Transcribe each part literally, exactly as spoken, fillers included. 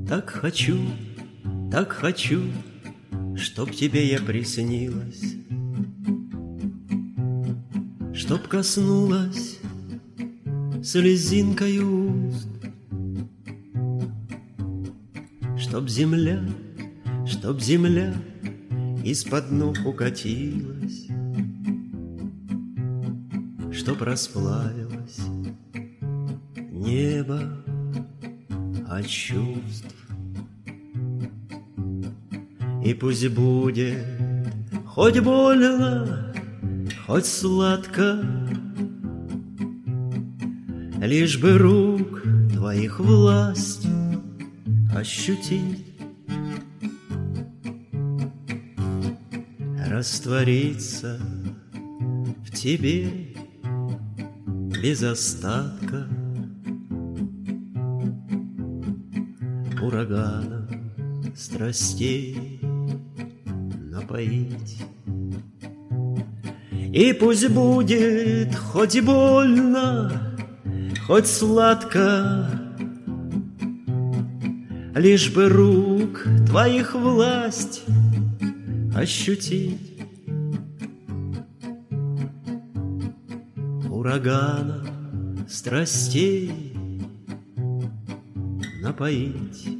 Так хочу, так хочу, чтоб тебе я приснилась, чтоб коснулась слезинкою уст, чтоб земля, чтоб земля из-под ног укатилась, чтоб расплавилось небо от чувств. И пусть будет хоть больно, хоть сладко, лишь бы рук твоих власть ощутить, раствориться в тебе без остатка, ураганом страстей напоить. И пусть будет хоть больно, хоть сладко, лишь бы рук твоих власть ощутить, ураганом страстей напоить,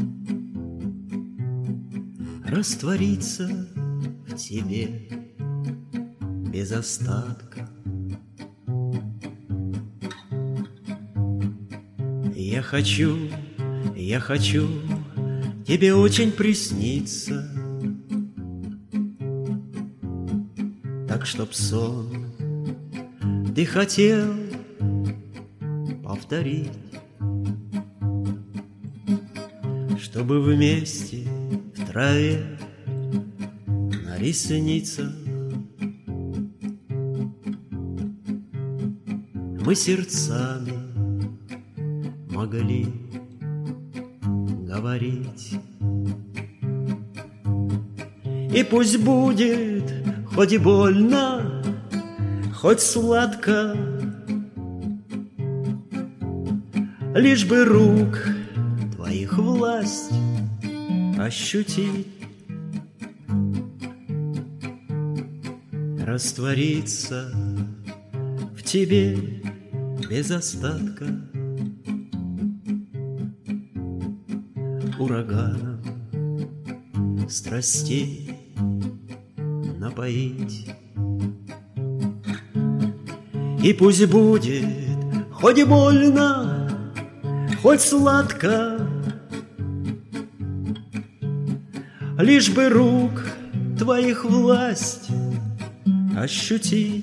раствориться в тебе без остатка. Я хочу, я хочу тебе очень присниться, так, чтоб сон ты хотел повторить, чтобы вместе в траве на ресницах мы сердцами могли говорить. И пусть будет хоть и больно, хоть сладко, лишь бы рук твоих власть ощутить, раствориться в тебе без остатка, ураганом страстей напоить. И пусть будет хоть и больно, хоть сладко, лишь бы рук твоих власть ощутить,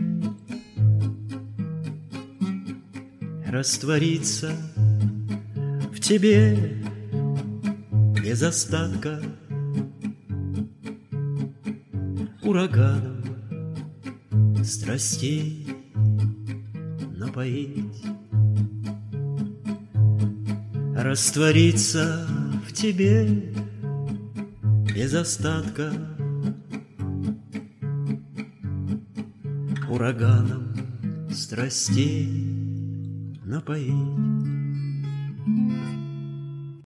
раствориться в тебе без остатка, ураганом страстей напоить, раствориться в тебе без остатка, ураганом страстей напоить.